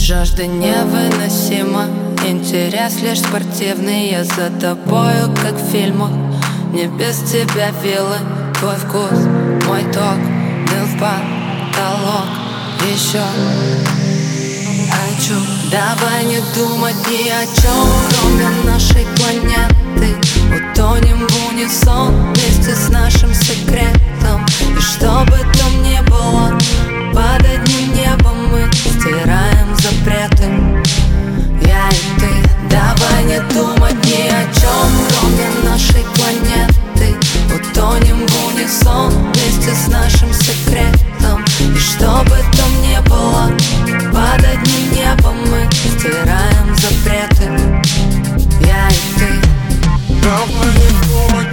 Жажда невыносима, интерес лишь спортивный. Я за тобою, как в фильмах, мне без тебя вилы. Твой вкус, мой ток, дым в потолок. Еще хочу. Давай не думать ни о чем, кроме нашей планеты. Утонем в унисон вместе с нашим секретом. И что бы там ни было, под одним небом мы стираем запреты. Я и ты. Давай не думать ни о чем, кроме нашей планеты. Утонем в унисон вместе с нашим секретом. И что бы там ни было, под одним небом мы стираем запреты. Я и ты. Давай не думать.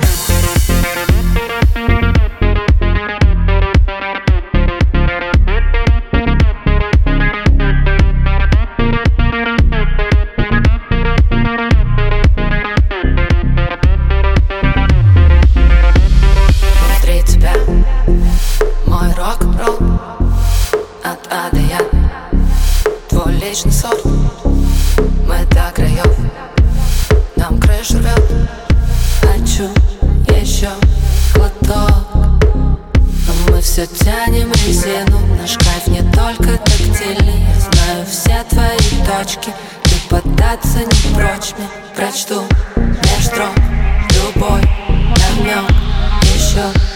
Мой рок-н-ролл от А до Я, твой личный сорт. Мы до краев, нам крышу рвет. Хочу еще глоток, но мы все тянем резину. Наш кайф не только тактильный. Я знаю все твои точки, ты поддаться не прочь мне. Прочту меж строк любой намек еще.